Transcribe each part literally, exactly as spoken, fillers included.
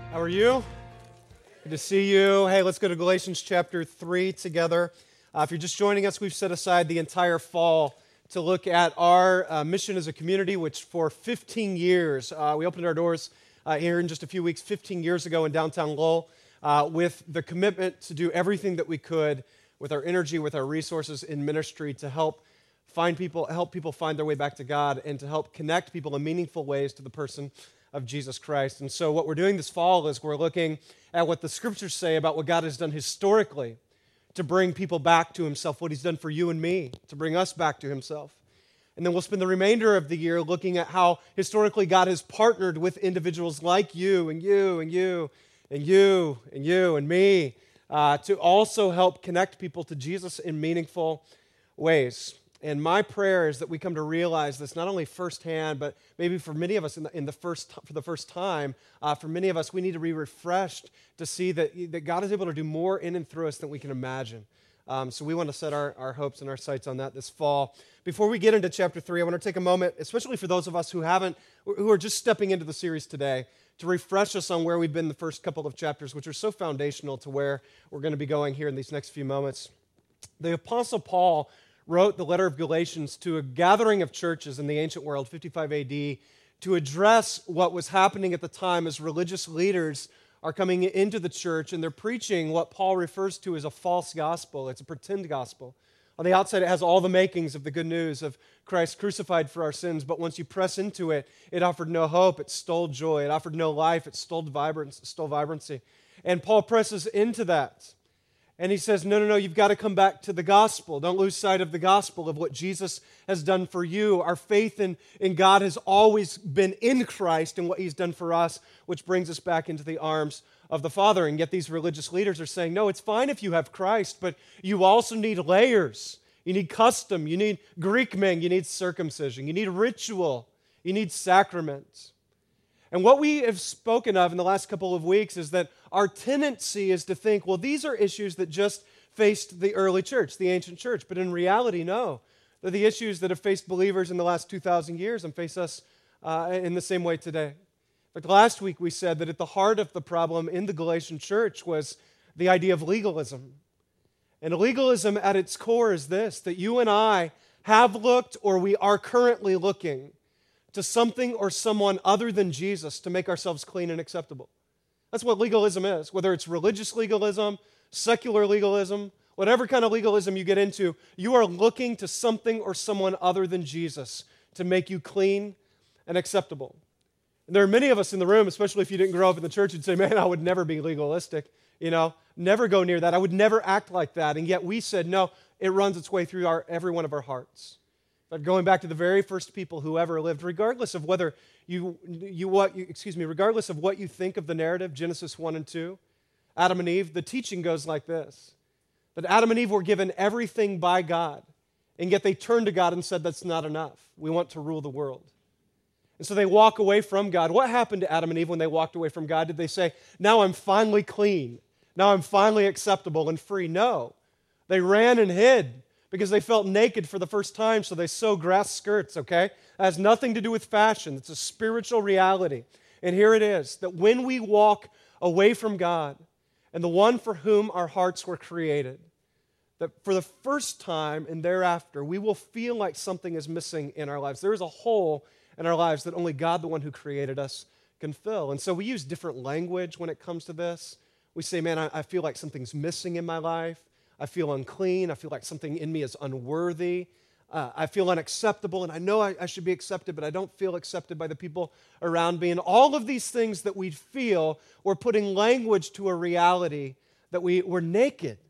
How are you? Good to see you. Hey, let's go to Galatians chapter three together. Uh, if you're just joining us, we've set aside the entire fall to look at our uh, mission as a community, which for fifteen years, uh, we opened our doors uh, here in just a few weeks, fifteen years ago in downtown Lowell, uh, with the commitment to do everything that we could with our energy, with our resources in ministry to help find people, help people find their way back to God, and to help connect people in meaningful ways to the person of Jesus Christ. And so what we're doing this fall is we're looking at what the scriptures say about what God has done historically to bring people back to himself, what he's done for you and me, to bring us back to himself. And then we'll spend the remainder of the year looking at how historically God has partnered with individuals like you and you and you and you and you and me uh, to also help connect people to Jesus in meaningful ways. And my prayer is that we come to realize this not only firsthand, but maybe for many of us in the, in the first for the first time, uh, for many of us, we need to be refreshed to see that, that God is able to do more in and through us than we can imagine. Um, so we want to set our, our hopes and our sights on that this fall. Before we get into chapter three, I want to take a moment, especially for those of us who haven't, who are just stepping into the series today, to refresh us on where we've been the first couple of chapters, which are so foundational to where we're going to be going here in these next few moments. The Apostle Paul wrote the letter of Galatians to a gathering of churches in the ancient world, fifty-five A D, to address what was happening at the time as religious leaders are coming into the church and they're preaching what Paul refers to as a false gospel. It's a pretend gospel. On the outside, it has all the makings of the good news of Christ crucified for our sins, but once you press into it, it offered no hope, it stole joy, it offered no life, it stole vibrance, stole vibrancy. And Paul presses into that. And he says, no, no, no, you've got to come back to the gospel. Don't lose sight of the gospel, of what Jesus has done for you. Our faith in, in God has always been in Christ and what he's done for us, which brings us back into the arms of the Father. And yet these religious leaders are saying, no, it's fine if you have Christ, but you also need layers. You need custom. You need Greek men. You need circumcision. You need ritual. You need sacraments. And what we have spoken of in the last couple of weeks is that our tendency is to think, well, these are issues that just faced the early church, the ancient church. But in reality, no. They're the issues that have faced believers in the last two thousand years and face us uh, in the same way today. In fact, last week we said that at the heart of the problem in the Galatian church was the idea of legalism. And legalism at its core is this, that you and I have looked or we are currently looking to something or someone other than Jesus to make ourselves clean and acceptable. That's what legalism is. Whether it's religious legalism, secular legalism, whatever kind of legalism you get into, you are looking to something or someone other than Jesus to make you clean and acceptable. And there are many of us in the room, especially if you didn't grow up in the church, who'd say, man, I would never be legalistic, you know, never go near that. I would never act like that. And yet we said, no, it runs its way through our, every one of our hearts. But going back to the very first people who ever lived, regardless of whether you, you what, you, excuse me, regardless of what you think of the narrative, Genesis one and two, Adam and Eve, the teaching goes like this, that Adam and Eve were given everything by God, and yet they turned to God and said, that's not enough. We want to rule the world. And so they walk away from God. What happened to Adam and Eve when they walked away from God? Did they say, now I'm finally clean, now I'm finally acceptable and free? No. They ran and hid, because they felt naked for the first time, so they sew grass skirts, okay? It has nothing to do with fashion. It's a spiritual reality. And here it is, that when we walk away from God and the one for whom our hearts were created, that for the first time and thereafter, we will feel like something is missing in our lives. There is a hole in our lives that only God, the one who created us, can fill. And so we use different language when it comes to this. We say, man, I, I feel like something's missing in my life. I feel unclean. I feel like something in me is unworthy. Uh, I feel unacceptable, and I know I, I should be accepted, but I don't feel accepted by the people around me. And all of these things that we feel, we're putting language to a reality that we, we're naked,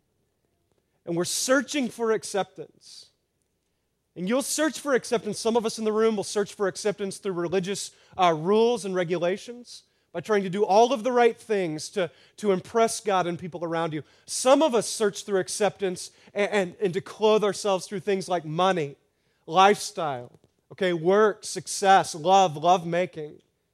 and we're searching for acceptance. And you'll search for acceptance. Some of us in the room will search for acceptance through religious uh, rules and regulations, by trying to do all of the right things to, to impress God and people around you. Some of us search through acceptance and, and, and to clothe ourselves through things like money, lifestyle, okay, work, success, love, love-making.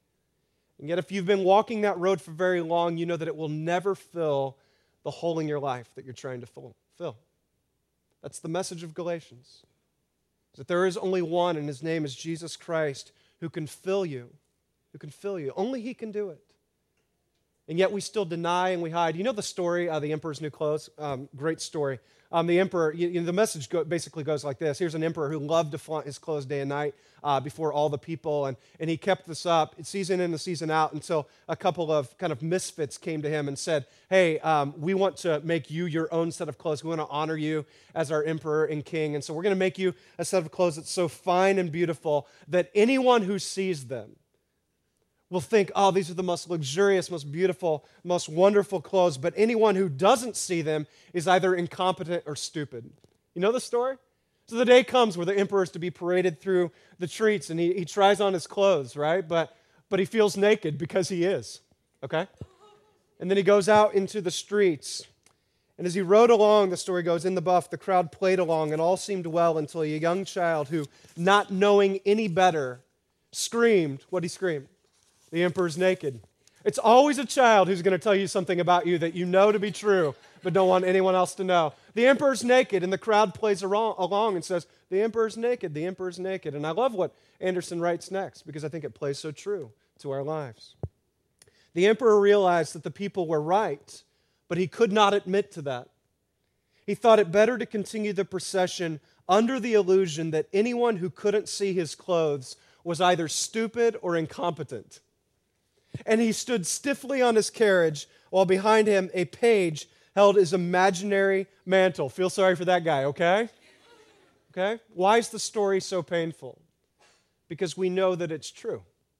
And yet if you've been walking that road for very long, you know that it will never fill the hole in your life that you're trying to fill. That's the message of Galatians, that there is only one, and his name is Jesus Christ, who can fill you, who can fill you. Only he can do it. And yet we still deny and we hide. You know the story, uh, The Emperor's New Clothes? Um, great story. Um, the emperor, you, you know, the message go, basically goes like this. Here's an emperor who loved to flaunt his clothes day and night uh, before all the people, and, and he kept this up season in and season out until a couple of kind of misfits came to him and said, hey, um, we want to make you your own set of clothes. We want to honor you as our emperor and king, and so we're going to make you a set of clothes that's so fine and beautiful that anyone who sees them will think, oh, these are the most luxurious, most beautiful, most wonderful clothes, but anyone who doesn't see them is either incompetent or stupid. You know the story? So the day comes where the emperor is to be paraded through the streets, and he, he tries on his clothes, right? But, but he feels naked because he is, okay? And then he goes out into the streets, and as he rode along, the story goes, in the buff, the crowd played along, and all seemed well until a young child who, not knowing any better, screamed. What did he scream? The emperor's naked. It's always a child who's going to tell you something about you that you know to be true, but don't want anyone else to know. The emperor's naked, and the crowd plays along and says, the emperor's naked, the emperor's naked. And I love what Anderson writes next, because I think it plays so true to our lives. The emperor realized that the people were right, but he could not admit to that. He thought it better to continue the procession under the illusion that anyone who couldn't see his clothes was either stupid or incompetent. And he stood stiffly on his carriage while behind him a page held his imaginary mantle. Feel sorry for that guy, okay? Okay? Why is the story so painful? Because we know that it's true.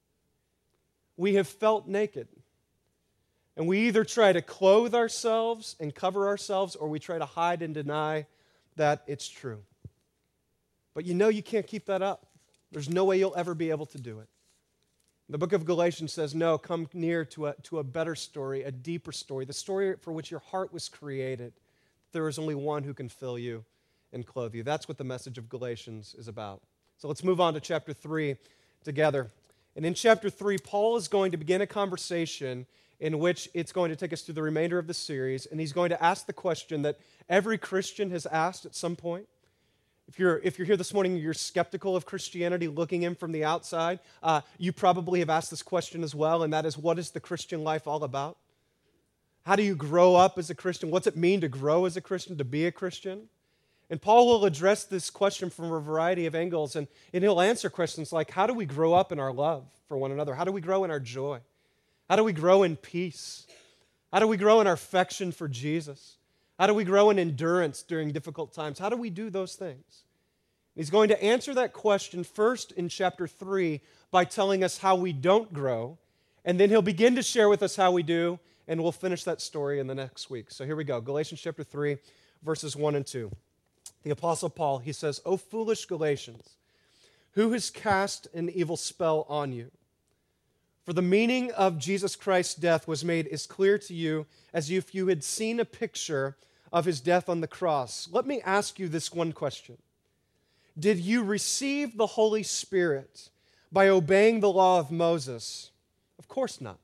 We have felt naked. And we either try to clothe ourselves and cover ourselves, or we try to hide and deny that it's true. But you know you can't keep that up. There's no way you'll ever be able to do it. The book of Galatians says, no, come near to a, to a better story, a deeper story, the story for which your heart was created. There is only one who can fill you and clothe you. That's what the message of Galatians is about. So let's move on to chapter three together. And in chapter three, Paul is going to begin a conversation in which it's going to take us through the remainder of the series, and he's going to ask the question that every Christian has asked at some point. If you're, if you're here this morning and you're skeptical of Christianity, looking in from the outside, uh, you probably have asked this question as well, and that is, what is the Christian life all about? How do you grow up as a Christian? What's it mean to grow as a Christian, to be a Christian? And Paul will address this question from a variety of angles, and, and he'll answer questions like, how do we grow up in our love for one another? How do we grow in our joy? How do we grow in peace? How do we grow in our affection for Jesus? How do we grow in endurance during difficult times? How do we do those things? He's going to answer that question first in chapter three by telling us how we don't grow, and then he'll begin to share with us how we do, and we'll finish that story in the next week. So here we go, Galatians chapter three, verses one and two. The Apostle Paul, he says, O foolish Galatians, who has cast an evil spell on you? For the meaning of Jesus Christ's death was made as clear to you as if you had seen a picture of his death on the cross. Let me ask you this one question. Did you receive the Holy Spirit by obeying the law of Moses? Of course not.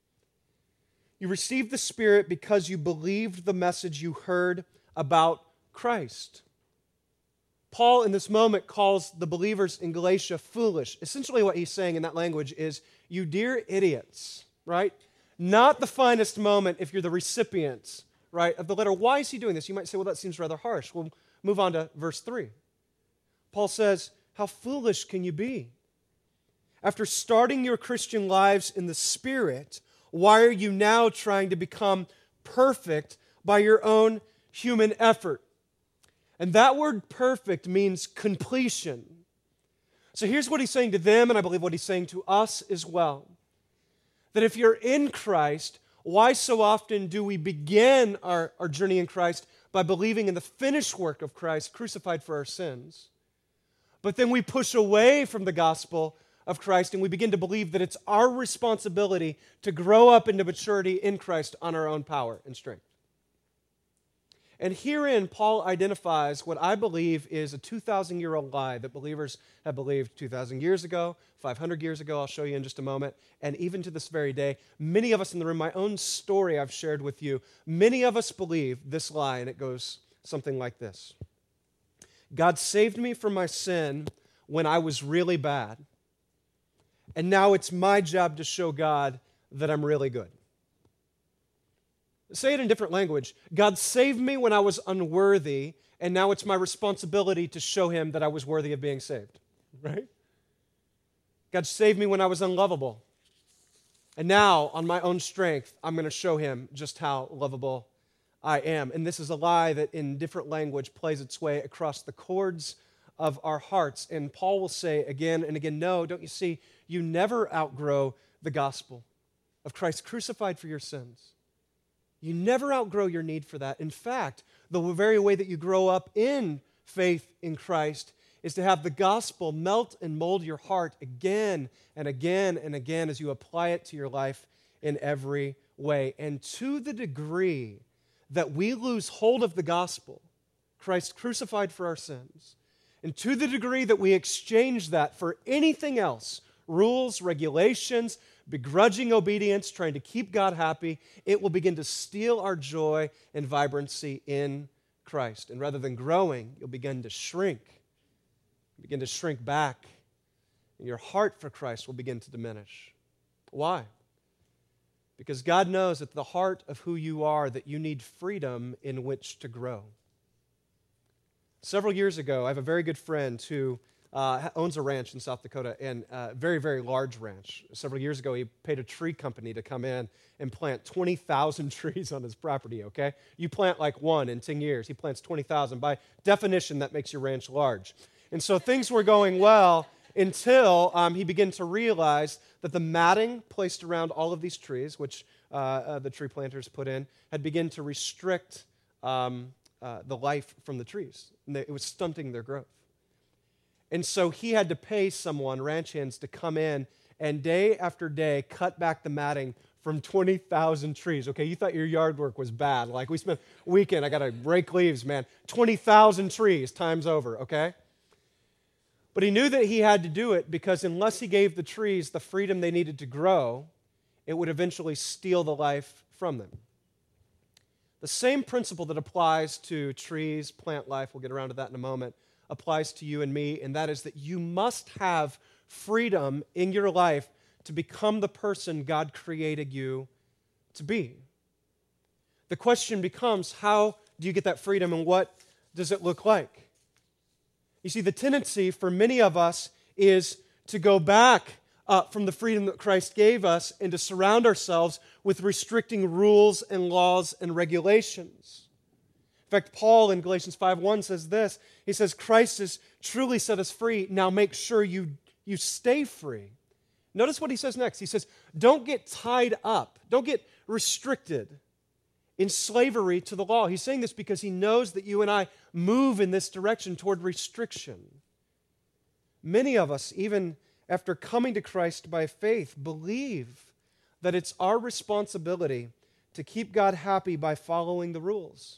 You received the Spirit because you believed the message you heard about Christ. Paul, in this moment, calls the believers in Galatia foolish. Essentially what he's saying in that language is, you dear idiots, right? Not the finest moment if you're the recipient, right, of the letter. Why is he doing this? You might say, well, that seems rather harsh. We'll move on to verse three. Paul says, how foolish can you be? After starting your Christian lives in the Spirit, why are you now trying to become perfect by your own human effort? And that word perfect means completion. So here's what he's saying to them, and I believe what he's saying to us as well. That if you're in Christ, why so often do we begin our, our journey in Christ by believing in the finished work of Christ crucified for our sins? But then we push away from the gospel of Christ and we begin to believe that it's our responsibility to grow up into maturity in Christ on our own power and strength. And herein, Paul identifies what I believe is a two thousand year old lie that believers have believed two thousand years ago, five hundred years ago, I'll show you in just a moment, and even to this very day. Many of us in the room, my own story I've shared with you, many of us believe this lie, and it goes something like this. God saved me from my sin when I was really bad, and now it's my job to show God that I'm really good. Say it in different language. God saved me when I was unworthy, and now it's my responsibility to show him that I was worthy of being saved, right? God saved me when I was unlovable, and now, on my own strength, I'm going to show him just how lovable I am. And this is a lie that in different language plays its way across the chords of our hearts. And Paul will say again and again, no, don't you see, you never outgrow the gospel of Christ crucified for your sins. You never outgrow your need for that. In fact, the very way that you grow up in faith in Christ is to have the gospel melt and mold your heart again and again and again as you apply it to your life in every way. And to the degree that we lose hold of the gospel, Christ crucified for our sins, and to the degree that we exchange that for anything else, rules, regulations, begrudging obedience, trying to keep God happy, it will begin to steal our joy and vibrancy in Christ. And rather than growing, you'll begin to shrink, begin to shrink back, and your heart for Christ will begin to diminish. Why? Because God knows at the heart of who you are that you need freedom in which to grow. Several years ago, I have a very good friend who uh, owns a ranch in South Dakota, and a very, very large ranch. Several years ago, he paid a tree company to come in and plant twenty thousand trees on his property, okay? You plant like one in ten years. He plants twenty thousand. By definition, that makes your ranch large. And so things were going well until um, he began to realize that the matting placed around all of these trees, which uh, uh, the tree planters put in, had begun to restrict um, uh, the life from the trees. And they, it was stunting their growth. And so he had to pay someone, ranch hands, to come in and day after day cut back the matting from twenty thousand trees. Okay, you thought your yard work was bad. Like, we spent a weekend, I got to rake leaves, man. twenty thousand trees times over, okay? But he knew that he had to do it because unless he gave the trees the freedom they needed to grow, it would eventually steal the life from them. The same principle that applies to trees, plant life, we'll get around to that in a moment, applies to you and me, and that is that you must have freedom in your life to become the person God created you to be. The question becomes, how do you get that freedom and what does it look like? You see, the tendency for many of us is to go back uh, from the freedom that Christ gave us and to surround ourselves with restricting rules and laws and regulations. In fact, Paul in Galatians five one says this. He says, Christ has truly set us free. Now make sure you, you stay free. Notice what he says next. He says, don't get tied up. Don't get restricted in slavery to the law. He's saying this because he knows that you and I move in this direction toward restriction. Many of us, even after coming to Christ by faith, believe that it's our responsibility to keep God happy by following the rules.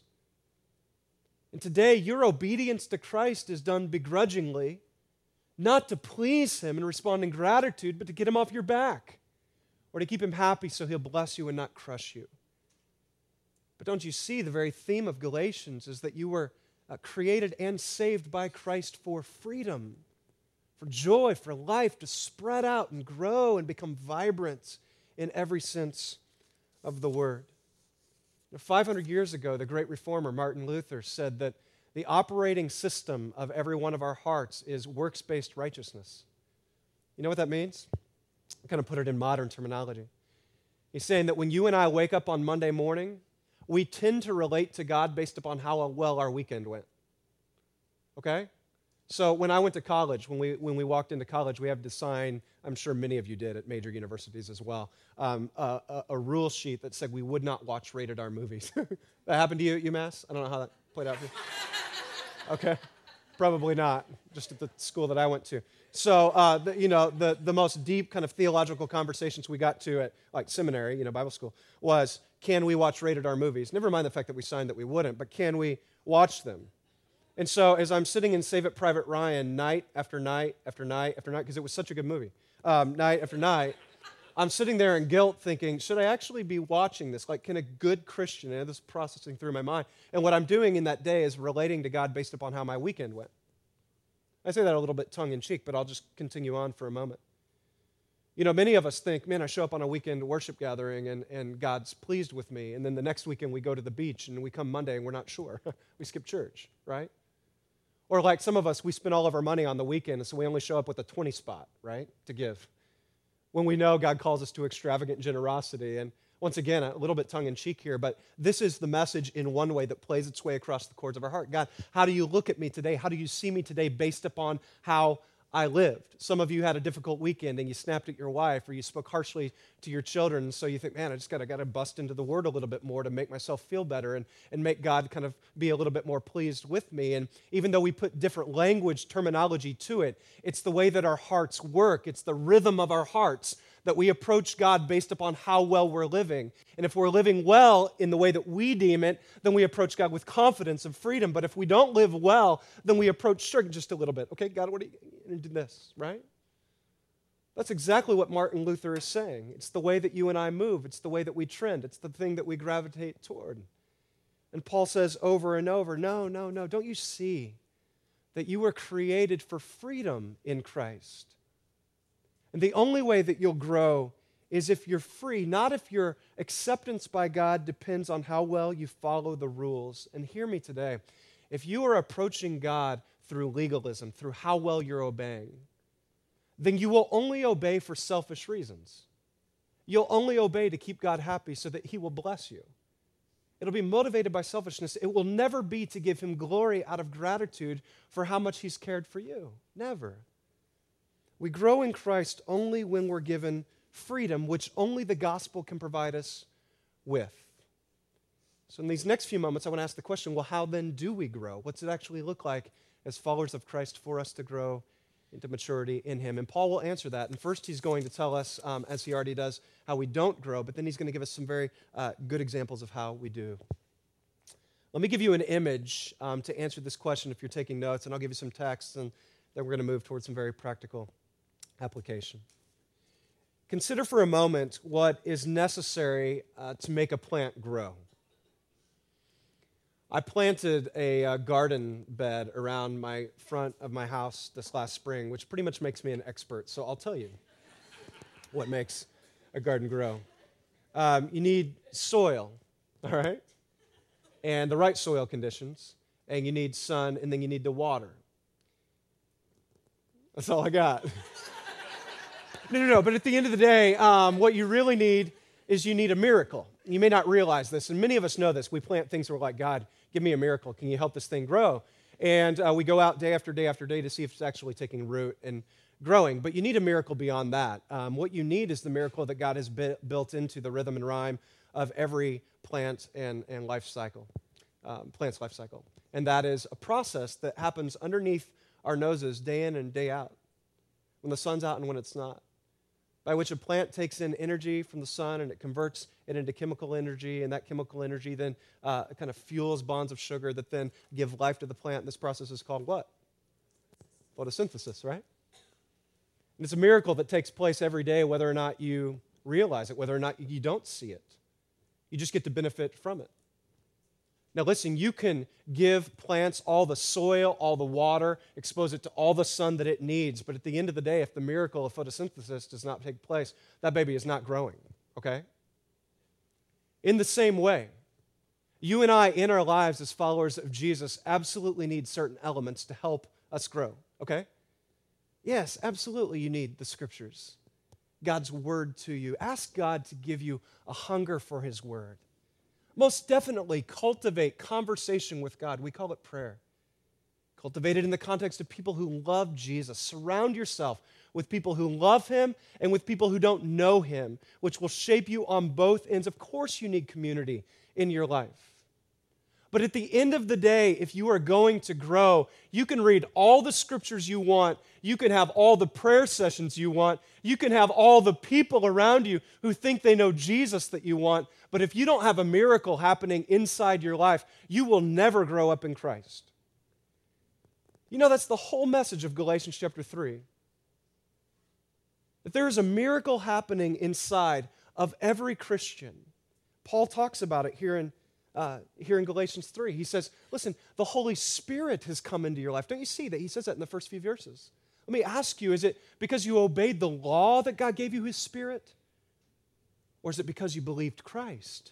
And today, your obedience to Christ is done begrudgingly, not to please him and respond in gratitude, but to get him off your back or to keep him happy so he'll bless you and not crush you. But don't you see, the very theme of Galatians is that you were uh, created and saved by Christ for freedom, for joy, for life, to spread out and grow and become vibrant in every sense of the word. You know, five hundred years ago, the great reformer Martin Luther said that the operating system of every one of our hearts is works-based righteousness. You know what that means? I'm going to put it in modern terminology. He's saying that when you and I wake up on Monday morning, we tend to relate to God based upon how well our weekend went. Okay? So when I went to college, when we when we walked into college, we had to sign, I'm sure many of you did at major universities as well, um, a, a, a rule sheet that said we would not watch rated R movies. That happened to you at UMass? I don't know how that played out for you. Okay, probably not, just at the school that I went to. So, uh, the, you know, the, the most deep kind of theological conversations we got to at, like, seminary, you know, Bible school, was, can we watch rated R movies? Never mind the fact that we signed that we wouldn't, but can we watch them? And so, as I'm sitting in Save It Private Ryan night after night after night after night, because it was such a good movie, um, night after night, I'm sitting there in guilt thinking, should I actually be watching this? Like, can a good Christian, and this is processing through my mind, and what I'm doing in that day is relating to God based upon how my weekend went. I say that a little bit tongue-in-cheek, but I'll just continue on for a moment. You know, many of us think, man, I show up on a weekend worship gathering and, and God's pleased with me. And then the next weekend we go to the beach and we come Monday and we're not sure. We skip church, right? Or like some of us, we spend all of our money on the weekend, and so we only show up with a twenty spot, right, to give. When we know God calls us to extravagant generosity. And once again, a little bit tongue-in-cheek here, but this is the message in one way that plays its way across the chords of our heart. God, how do you look at me today? How do you see me today based upon how I lived? Some of you had a difficult weekend and you snapped at your wife or you spoke harshly to your children, so you think, man, I just got to got to bust into the Word a little bit more to make myself feel better and, and make God kind of be a little bit more pleased with me. And even though we put different language, terminology to it, it's the way that our hearts work. It's the rhythm of our hearts that we approach God based upon how well we're living. And if we're living well in the way that we deem it, then we approach God with confidence and freedom. But if we don't live well, then we approach, sure, just a little bit. Okay, God, what are you going to do this, right? That's exactly what Martin Luther is saying. It's the way that you and I move. It's the way that we trend. It's the thing that we gravitate toward. And Paul says over and over, no, no, no, don't you see that you were created for freedom in Christ? And the only way that you'll grow is if you're free, not if your acceptance by God depends on how well you follow the rules. And hear me today, if you are approaching God through legalism, through how well you're obeying, then you will only obey for selfish reasons. You'll only obey to keep God happy so that He will bless you. It'll be motivated by selfishness. It will never be to give Him glory out of gratitude for how much He's cared for you. Never. We grow in Christ only when we're given freedom, which only the gospel can provide us with. So in these next few moments, I want to ask the question, well, how then do we grow? What's it actually look like as followers of Christ for us to grow into maturity in Him? And Paul will answer that. And first, he's going to tell us, um, as he already does, how we don't grow, but then he's going to give us some very uh, good examples of how we do. Let me give you an image um, to answer this question if you're taking notes, and I'll give you some text, and then we're going to move towards some very practical application. Consider for a moment what is necessary uh, to make a plant grow. I planted a uh, garden bed around my front of my house this last spring, which pretty much makes me an expert, so I'll tell you what makes a garden grow. Um, you need soil, all right? And the right soil conditions, and you need sun, and then you need the water. That's all I got. No, no, no, but at the end of the day, um, what you really need is you need a miracle. You may not realize this, and many of us know this. We plant things that we're like, God, give me a miracle. Can you help this thing grow? And uh, we go out day after day after day to see if it's actually taking root and growing. But you need a miracle beyond that. Um, what you need is the miracle that God has bi- built into the rhythm and rhyme of every plant and, and life cycle, um, plant's life cycle. And that is a process that happens underneath our noses day in and day out, when the sun's out and when it's not, by which a plant takes in energy from the sun and it converts it into chemical energy, and that chemical energy then uh, kind of fuels bonds of sugar that then give life to the plant. And this process is called what? Photosynthesis, right? And it's a miracle that takes place every day, whether or not you realize it, whether or not you don't see it. You just get to benefit from it. Now listen, you can give plants all the soil, all the water, expose it to all the sun that it needs, but at the end of the day, if the miracle of photosynthesis does not take place, that baby is not growing, okay? In the same way, you and I, in our lives as followers of Jesus, absolutely need certain elements to help us grow, okay? Yes, absolutely you need the Scriptures, God's Word to you. Ask God to give you a hunger for His Word. Most definitely cultivate conversation with God. We call it prayer. Cultivate it in the context of people who love Jesus. Surround yourself with people who love Him and with people who don't know Him, which will shape you on both ends. Of course you need community in your life. But at the end of the day, if you are going to grow, you can read all the scriptures you want. You can have all the prayer sessions you want. You can have all the people around you who think they know Jesus that you want. But if you don't have a miracle happening inside your life, you will never grow up in Christ. You know, that's the whole message of Galatians chapter three. That there is a miracle happening inside of every Christian. Paul talks about it here in Uh, here in Galatians three. He says, listen, the Holy Spirit has come into your life. Don't you see that? He says that in the first few verses. Let me ask you, is it because you obeyed the law that God gave you His Spirit? Or is it because you believed Christ?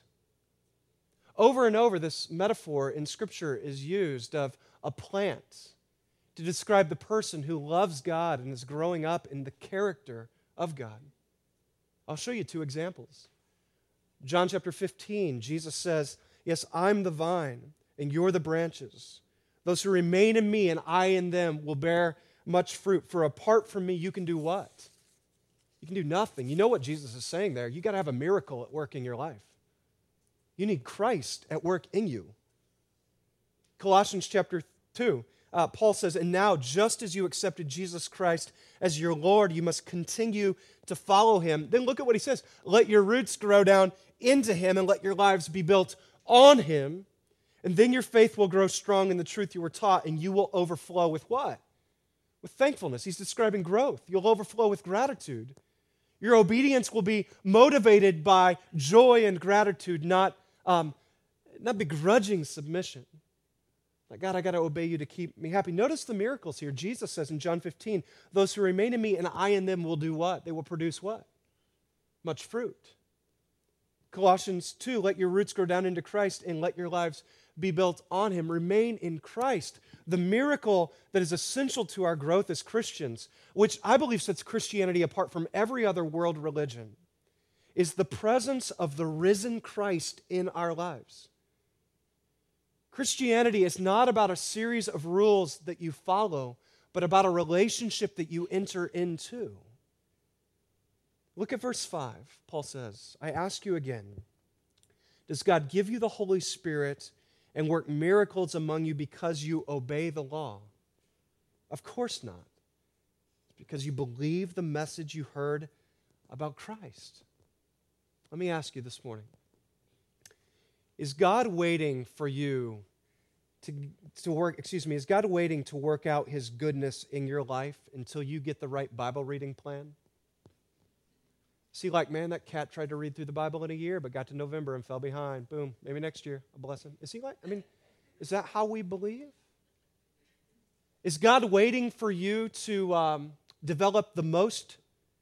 Over and over, this metaphor in Scripture is used of a plant to describe the person who loves God and is growing up in the character of God. I'll show you two examples. John chapter fifteen, Jesus says, "Yes, I'm the vine, and you're the branches. Those who remain in me and I in them will bear much fruit. For apart from me, you can do what? You can do nothing." You know what Jesus is saying there. You got to have a miracle at work in your life. You need Christ at work in you. Colossians chapter two, uh, Paul says, "And now, just as you accepted Jesus Christ as your Lord, you must continue to follow Him." Then look at what he says. "Let your roots grow down into Him and let your lives be built on Him. And then your faith will grow strong in the truth you were taught, and you will overflow with what? With thankfulness." He's describing growth. You'll overflow with gratitude. Your obedience will be motivated by joy and gratitude, not, um, not begrudging submission. Like, God, I got to obey you to keep me happy. Notice the miracles here. Jesus says in John fifteen, "Those who remain in me and I in them will do what? They will produce what? Much fruit." Colossians two, "Let your roots grow down into Christ and let your lives be built on Him." Remain in Christ. The miracle that is essential to our growth as Christians, which I believe sets Christianity apart from every other world religion, is the presence of the risen Christ in our lives. Christianity is not about a series of rules that you follow, but about a relationship that you enter into. Look at verse five. Paul says, "I ask you again, does God give you the Holy Spirit and work miracles among you because you obey the law? Of course not. It's because you believe the message you heard about Christ." Let me ask you this morning, is God waiting for you to, to work, excuse me, is God waiting to work out His goodness in your life until you get the right Bible reading plan? See, like, man, that cat tried to read through the Bible in a year, but got to November and fell behind. Boom, maybe next year, a blessing. Is he like, I mean, is that how we believe? Is God waiting for you to um, develop the most,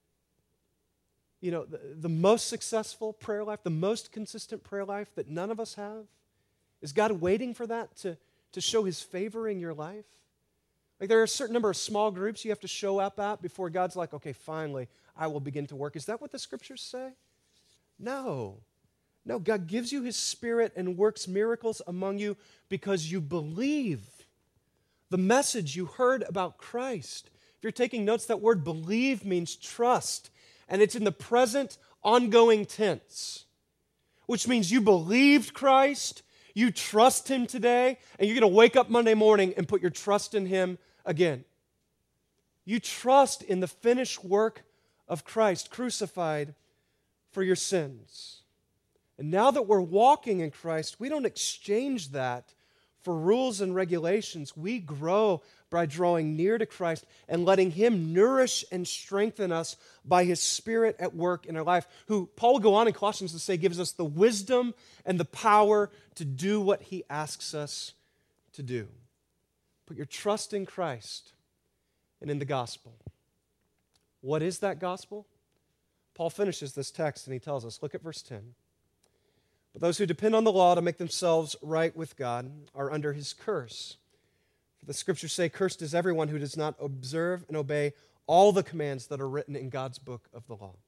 you know, the, the most successful prayer life, the most consistent prayer life that none of us have? Is God waiting for that to, to show His favor in your life? Like, there are a certain number of small groups you have to show up at before God's like, okay, finally, I will begin to work. Is that what the Scriptures say? No. No, God gives you His Spirit and works miracles among you because you believe the message you heard about Christ. If you're taking notes, that word believe means trust, and it's in the present, ongoing tense, which means you believed Christ, you trust Him today, and you're going to wake up Monday morning and put your trust in Him again. You trust in the finished work of Christ, crucified for your sins. And now that we're walking in Christ, we don't exchange that for rules and regulations. We grow by drawing near to Christ and letting Him nourish and strengthen us by His Spirit at work in our life, who Paul will go on in Colossians to say gives us the wisdom and the power to do what He asks us to do. Put your trust in Christ and in the gospel. What is that gospel? Paul finishes this text and he tells us, look at verse ten. "But those who depend on the law to make themselves right with God are under His curse. For the Scriptures say, 'Cursed is everyone who does not observe and obey all the commands that are written in God's book of the law.'"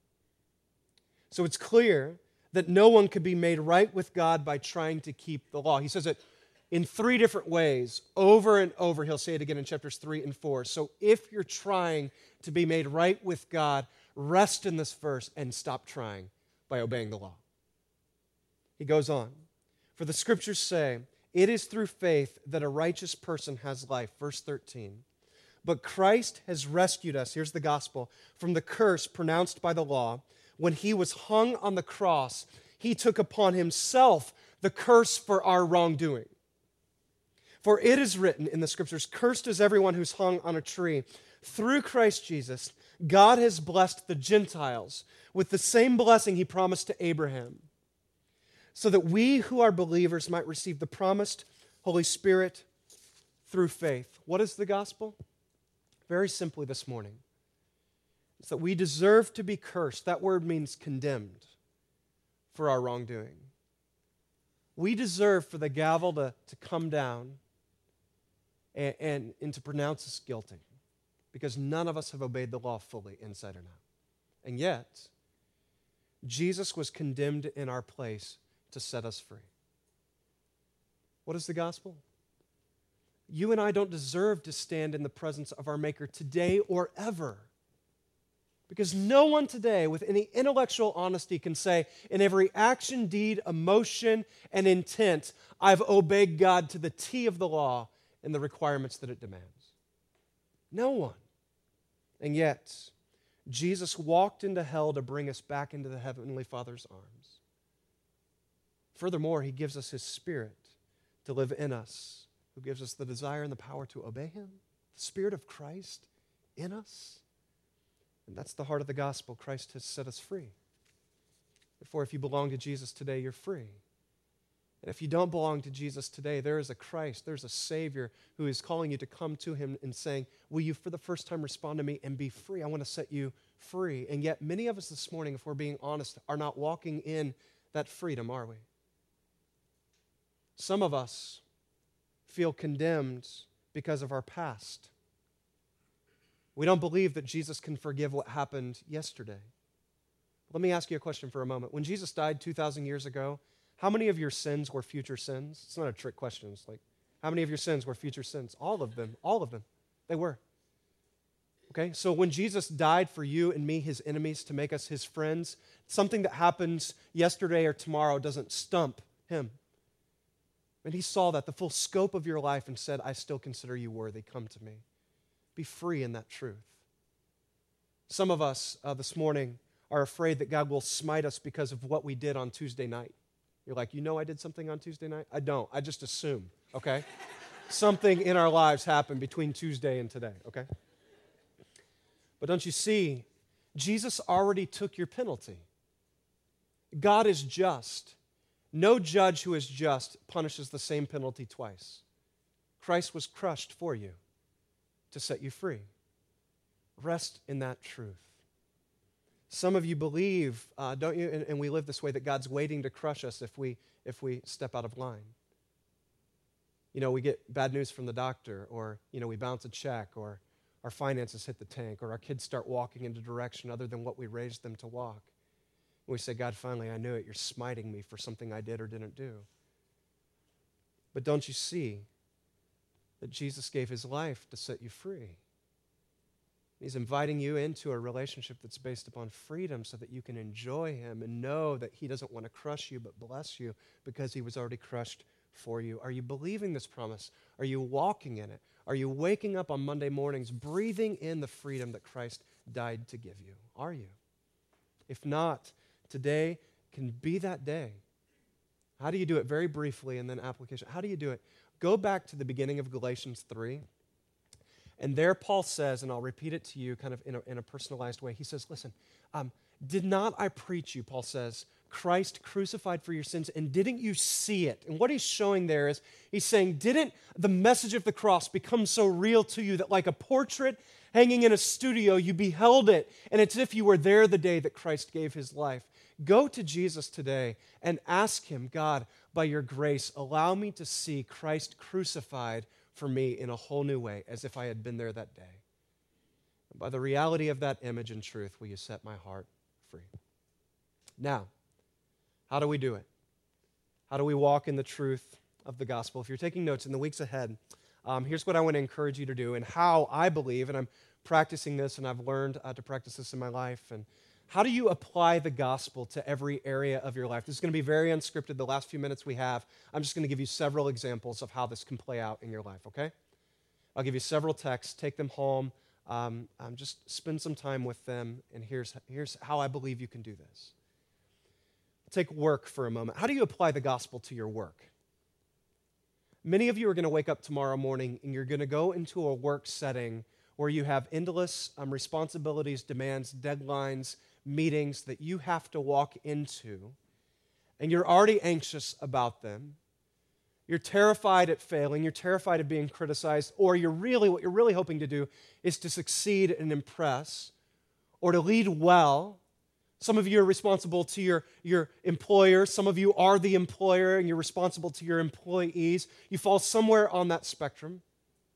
So it's clear that no one could be made right with God by trying to keep the law. He says it in three different ways, over and over. He'll say it again in chapters three and four. So if you're trying to be made right with God, rest in this verse and stop trying by obeying the law. He goes on, "For the Scriptures say, it is through faith that a righteous person has life." Verse thirteen. "But Christ has rescued us," here's the gospel, "from the curse pronounced by the law. When He was hung on the cross, He took upon Himself the curse for our wrongdoing. For it is written in the Scriptures, 'Cursed is everyone who's hung on a tree.' Through Christ Jesus, God has blessed the Gentiles with the same blessing He promised to Abraham, so that we who are believers might receive the promised Holy Spirit through faith." What is the gospel? very simply this morning, is that we deserve to be cursed. That word means condemned for our wrongdoing. We deserve for the gavel to, to come down and, and, and to pronounce us guilty because none of us have obeyed the law fully, inside or out. And yet, Jesus was condemned in our place to set us free. What is the gospel? You and I don't deserve to stand in the presence of our Maker today or ever. Because no one today with any intellectual honesty can say, in every action, deed, emotion, and intent, I've obeyed God to the T of the law and the requirements that it demands. No one. And yet, Jesus walked into hell to bring us back into the Heavenly Father's arms. Furthermore, he gives us his Spirit to live in us, who gives us the desire and the power to obey him. The Spirit of Christ in us. And that's the heart of the gospel. Christ has set us free. Therefore, if you belong to Jesus today, you're free. And if you don't belong to Jesus today, there is a Christ, there's a Savior who is calling you to come to him and saying, will you for the first time respond to me and be free? I want to set you free. And yet many of us this morning, if we're being honest, are not walking in that freedom, are we? Some of us feel condemned because of our past. We don't believe that Jesus can forgive what happened yesterday. Let me ask you a question for a moment. When Jesus died two thousand years ago, how many of your sins were future sins? It's not a trick question. It's like, how many of your sins were future sins? All of them. All of them. They were. Okay? So when Jesus died for you and me, his enemies, to make us his friends, something that happens yesterday or tomorrow doesn't stump him. And he saw that, the full scope of your life, and said, I still consider you worthy. Come to me. Be free in that truth. Some of us uh, this morning are afraid that God will smite us because of what we did on Tuesday night. You're like, you know I did something on Tuesday night? I don't. I just assume, okay? Something in our lives happened between Tuesday and today, okay? But don't you see, Jesus already took your penalty. God is just. No judge who is just punishes the same penalty twice. Christ was crushed for you to set you free. Rest in that truth. Some of you believe, uh, don't you, and, and we live this way, that God's waiting to crush us if we if we step out of line. You know, we get bad news from the doctor, or, you know, we bounce a check, or our finances hit the tank, or our kids start walking in a direction other than what we raised them to walk. And we say, God, finally, I knew it. You're smiting me for something I did or didn't do. But don't you see that Jesus gave his life to set you free? He's inviting you into a relationship that's based upon freedom so that you can enjoy him and know that he doesn't want to crush you but bless you because he was already crushed for you. Are you believing this promise? Are you walking in it? Are you waking up on Monday mornings breathing in the freedom that Christ died to give you? Are you? If not, today can be that day. How do you do it? Very briefly, and then application. How do you do it? Go back to the beginning of Galatians three. And there Paul says, and I'll repeat it to you kind of in a, in a personalized way. He says, listen, um, did not I preach you, Paul says, Christ crucified for your sins, and didn't you see it? And what he's showing there is, he's saying, didn't the message of the cross become so real to you that like a portrait hanging in a studio, you beheld it, and it's as if you were there the day that Christ gave his life? Go to Jesus today and ask him, God, by your grace, allow me to see Christ crucified for me in a whole new way, as if I had been there that day. And by the reality of that image and truth, will you set my heart free? Now, how do we do it? How do we walk in the truth of the gospel? If you're taking notes in the weeks ahead, um, here's what I want to encourage you to do, and how I believe, and I'm practicing this, and I've learned uh, to practice this in my life, and how do you apply the gospel to every area of your life? This is going to be very unscripted. The last few minutes we have, I'm just going to give you several examples of how this can play out in your life, okay? I'll give you several texts. Take them home. Um, um, just spend some time with them, and here's, here's how I believe you can do this. Take work for a moment. How do you apply the gospel to your work? Many of you are going to wake up tomorrow morning, and you're going to go into a work setting where you have endless um, responsibilities, demands, deadlines, meetings that you have to walk into, and you're already anxious about them. You're terrified at failing. You're terrified of being criticized. Or you're really, what you're really hoping to do is to succeed and impress or to lead well. Some of you are responsible to your, your employer. Some of you are the employer and you're responsible to your employees. You fall somewhere on that spectrum.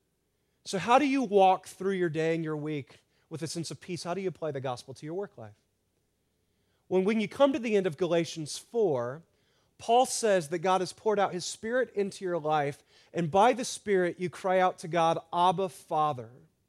So how do you walk through your day and your week with a sense of peace? How do you apply the gospel to your work life? When, when you come to the end of Galatians four, Paul says that God has poured out his Spirit into your life, and by the Spirit you cry out to God, Abba, Father.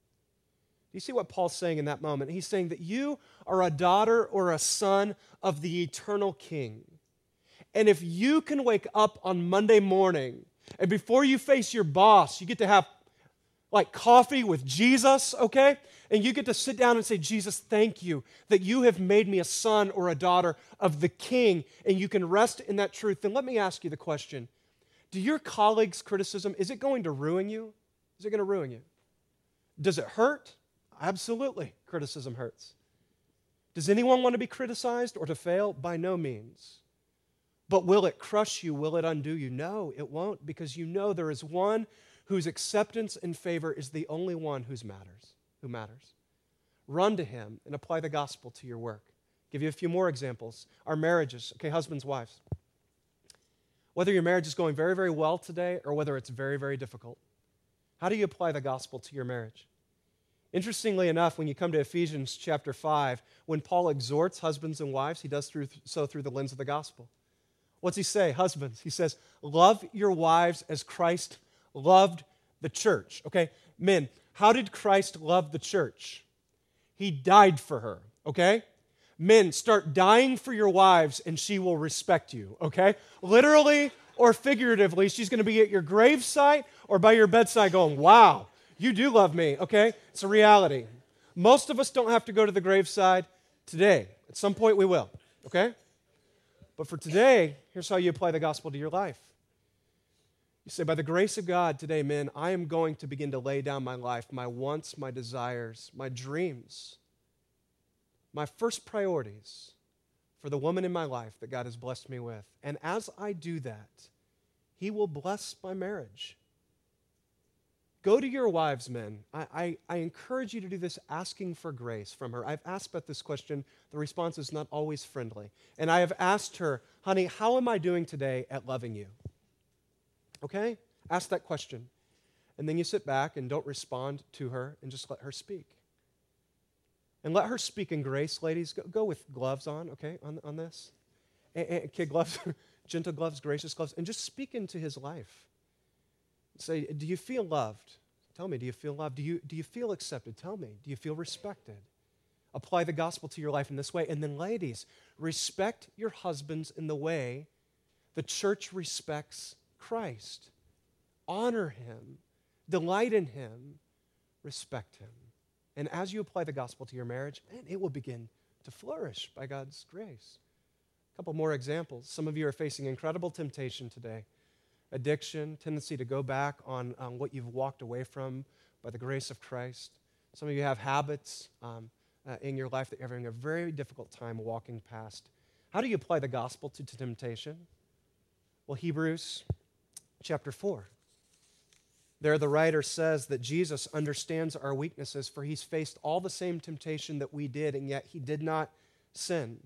Do you see what Paul's saying in that moment? He's saying that you are a daughter or a son of the eternal King. And if you can wake up on Monday morning, and before you face your boss, you get to have like coffee with Jesus, okay? And you get to sit down and say, Jesus, thank you that you have made me a son or a daughter of the King, and you can rest in that truth. Then let me ask you the question. Do your colleagues' criticism, is it going to ruin you? Is it going to ruin you? Does it hurt? Absolutely. Criticism hurts. Does anyone want to be criticized or to fail? By no means. But will it crush you? Will it undo you? No, it won't, because you know there is one whose acceptance and favor is the only one whose matters, who matters. Run to him and apply the gospel to your work. Give you a few more examples. Our marriages, okay, husbands, wives. Whether your marriage is going very, very well today or whether it's very, very difficult, how do you apply the gospel to your marriage? Interestingly enough, when you come to Ephesians chapter five, when Paul exhorts husbands and wives, he does through, so through the lens of the gospel. What's he say? Husbands, he says, love your wives as Christ loved the church. Okay, men, how did Christ love the church? He died for her, okay? Men, start dying for your wives and she will respect you, okay? Literally or figuratively, she's going to be at your gravesite or by your bedside going, wow, you do love me, okay? It's a reality. Most of us don't have to go to the graveside today. At some point we will, okay? But for today, here's how you apply the gospel to your life. You say, by the grace of God today, men, I am going to begin to lay down my life, my wants, my desires, my dreams, my first priorities for the woman in my life that God has blessed me with. And as I do that, he will bless my marriage. Go to your wives, men. I, I, I encourage you to do this asking for grace from her. I've asked Beth this question. The response is not always friendly. And I have asked her, honey, how am I doing today at loving you? Okay? Ask that question. And then you sit back and don't respond to her and just let her speak. And let her speak in grace, ladies. Go, go with gloves on, okay, on, on this. And, and kid gloves, gentle gloves, gracious gloves, and just speak into his life. Say, do you feel loved? Tell me, do you feel loved? Do you, do you feel accepted? Tell me, do you feel respected? Apply the gospel to your life in this way. And then, ladies, respect your husbands in the way the church respects Christ. Honor him. Delight in him. Respect him. And as you apply the gospel to your marriage, man, it will begin to flourish by God's grace. A couple more examples. Some of you are facing incredible temptation today. Addiction, tendency to go back on, on what you've walked away from by the grace of Christ. Some of you have habits um, uh, in your life that you're having a very difficult time walking past. How do you apply the gospel to, to temptation? Well, Hebrews chapter four. There the writer says that Jesus understands our weaknesses, for he's faced all the same temptation that we did, and yet he did not sin.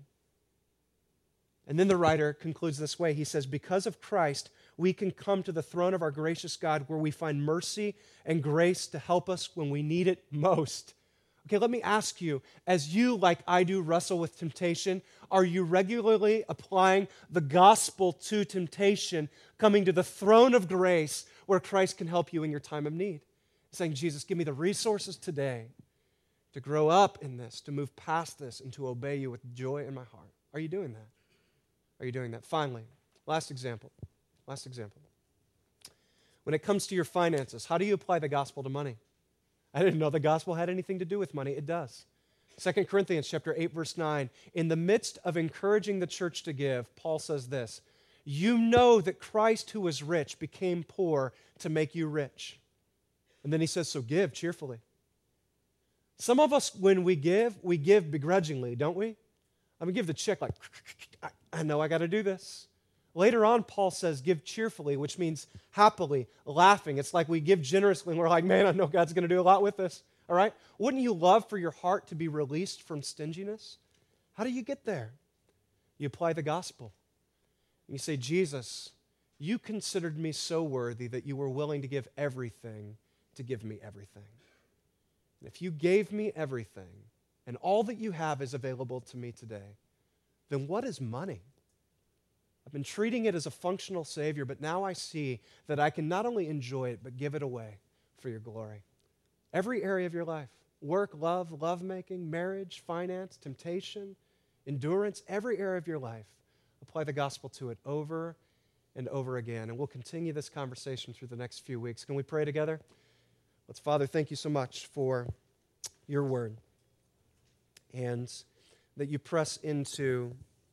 And then the writer concludes this way. He says, because of Christ, we can come to the throne of our gracious God where we find mercy and grace to help us when we need it most. Okay, let me ask you, as you, like I do, wrestle with temptation, are you regularly applying the gospel to temptation, coming to the throne of grace where Christ can help you in your time of need? Saying, Jesus, give me the resources today to grow up in this, to move past this, and to obey you with joy in my heart. Are you doing that? Are you doing that? Finally, last example. Last example. When it comes to your finances, how do you apply the gospel to money? I didn't know the gospel had anything to do with money. It does. Second Corinthians chapter eight, verse nine. In the midst of encouraging the church to give, Paul says this, you know that Christ who was rich became poor to make you rich. And then he says, so give cheerfully. Some of us, when we give, we give begrudgingly, don't we? I mean, give the check like, I know I got to do this. Later on, Paul says, give cheerfully, which means happily, laughing. It's like we give generously and we're like, man, I know God's going to do a lot with this. All right? Wouldn't you love for your heart to be released from stinginess? How do you get there? You apply the gospel. You say, Jesus, you considered me so worthy that you were willing to give everything to give me everything. And if you gave me everything and all that you have is available to me today, then what is money? I've been treating it as a functional Savior, but now I see that I can not only enjoy it, but give it away for your glory. Every area of your life, work, love, lovemaking, marriage, finance, temptation, endurance, every area of your life, apply the gospel to it over and over again. And we'll continue this conversation through the next few weeks. Can we pray together? Let's, Father, thank you so much for your word and that you press into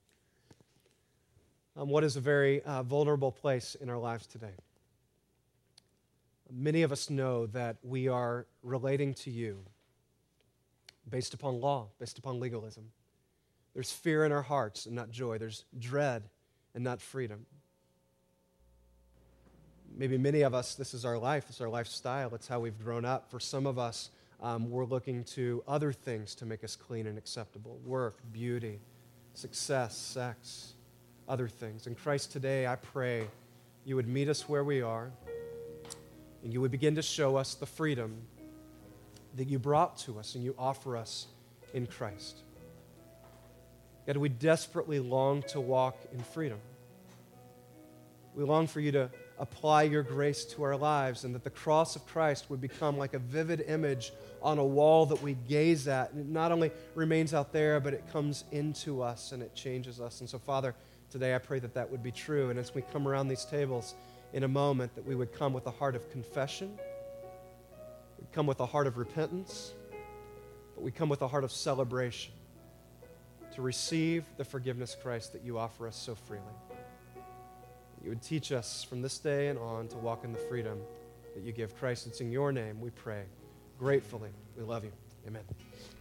Um, what is a very uh, vulnerable place in our lives today. Many of us know that we are relating to you based upon law, based upon legalism. There's fear in our hearts and not joy. There's dread and not freedom. Maybe many of us, this is our life, it's our lifestyle, it's how we've grown up. For some of us, um, we're looking to other things to make us clean and acceptable. Work, beauty, success, sex, other things. And Christ, today I pray you would meet us where we are and you would begin to show us the freedom that you brought to us and you offer us in Christ. God, we desperately long to walk in freedom. We long for you to apply your grace to our lives and that the cross of Christ would become like a vivid image on a wall that we gaze at. And it not only remains out there, but it comes into us and it changes us. And so, Father, today I pray that that would be true. And as we come around these tables in a moment, that we would come with a heart of confession, we'd come with a heart of repentance, but we come with a heart of celebration to receive the forgiveness, Christ, that you offer us so freely. You would teach us from this day and on to walk in the freedom that you give. Christ, it's in your name we pray. Gratefully, we love you. Amen.